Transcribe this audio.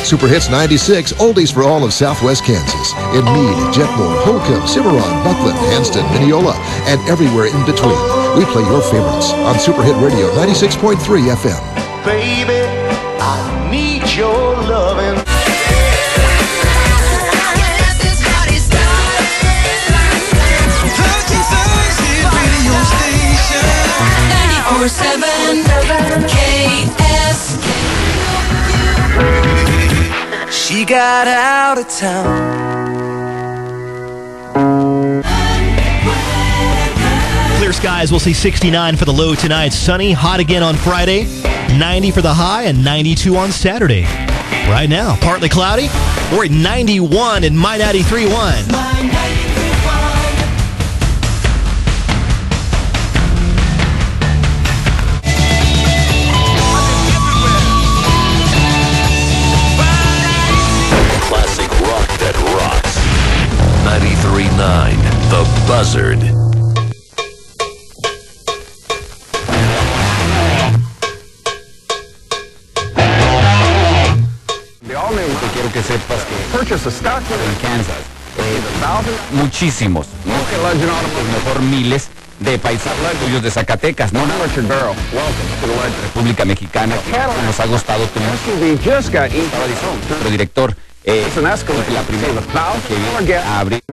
Super Hits 96, oldies for all of Southwest Kansas. In Meade, Jetmore, Holcomb, Cimarron, Buckland, Hanston, Mineola, and everywhere in between. We play your favorites on Super Hit Radio 96.3 FM. Baby, I need your loving. She got out of town. Clear skies, we'll see 69 for the low tonight. Sunny, hot again on Friday. 90 for the high and 92 on Saturday. Right now, partly cloudy. We're at 91 in My 93.1. Classic rock that rocks. 93.9, The Buzzard. Quiero que sepas que purchase a stock en Kansas. Muchísimos. Mejor miles de paisanos tuyos de Zacatecas, ¿no? República Mexicana. Nos ha gustado tu nuestro director. La primera que viene a abrir.